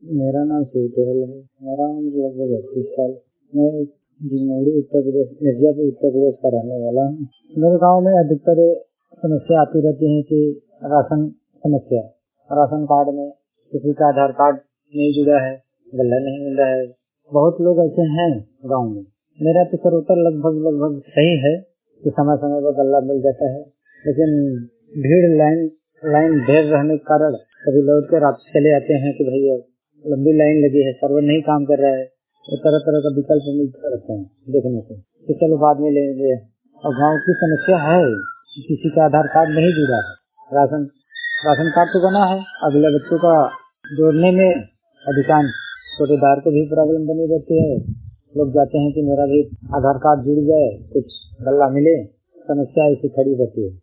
मेरा नाम शिव टहल है। मेरा उम्र लगभग 38 साल। मैं जिंगौड़ी उत्तर प्रदेश, मिर्जापुर उत्तर प्रदेश का रहने वाला हूँ। मेरे गांव में अधिकतर समस्या आती रहती है कि राशन समस्या, राशन कार्ड में किसी का आधार कार्ड नहीं जुड़ा है, गल्ला नहीं मिल रहा है। बहुत लोग ऐसे हैं गाँव में। मेरा तो सरोतर लगभग सही है कि समय समय पर गल्ला मिल जाता है, लेकिन भीड़ लाइन ढेर रहने के कारण कभी लौट कर आप चले आते हैं कि भैया लंबी लाइन लगी है, सर्वर नहीं काम कर रहा है। तो तरह का विकल्प मिलता रहता है देखने को कि चलो बाद में लेंगे। और गांव की समस्या है कि किसी का आधार कार्ड नहीं जुड़ा है, राशन कार्ड तो बना है, अगले बच्चों का जोड़ने में अधिकांश छोटेदार को भी प्रॉब्लम बनी रहती है। लोग जाते हैं कि मेरा भी आधार कार्ड जुड़ जाए, कुछ गल्ला मिले, समस्या ऐसी खड़ी रहती है।